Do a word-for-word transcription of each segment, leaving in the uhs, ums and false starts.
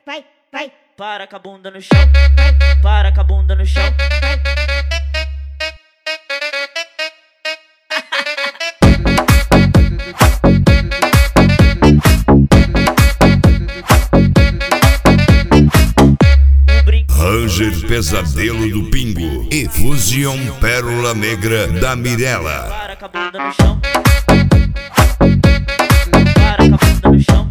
vai, vai. Para com a bunda no chão, para com a bunda no chão. Ranger Pesadelo do Pingo e Fusion Pérola Negra da Mirella. Para com a bunda no chão, para com a bunda no chão.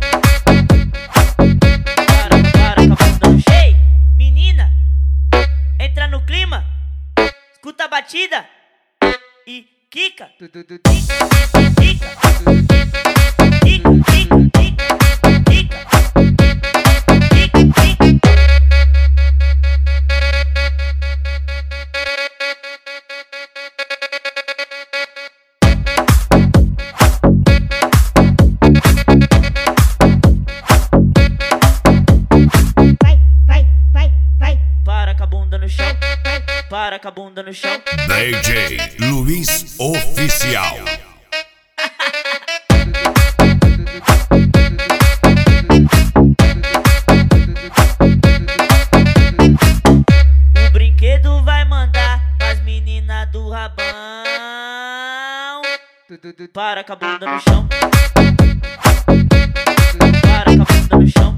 Para, para com a bunda no chão. Ei, menina, entra no clima, escuta a batida e quica, quica, quica, quica, quica, quica, quica. Para com a bunda no chão, para com a bunda no chão. D J Luiz Oficial. O brinquedo vai mandar pras meninas do rabão. Para com a bunda no chão, para com a bunda no chão.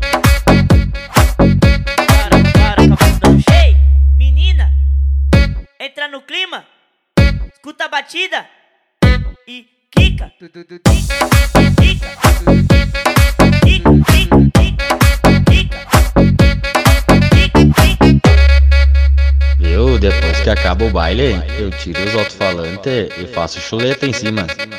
Entra no clima, escuta a batida e quica, quica, quica, quica, quica. Viu? Depois que acaba o baile, eu tiro os alto-falantes e faço chuleta em cima.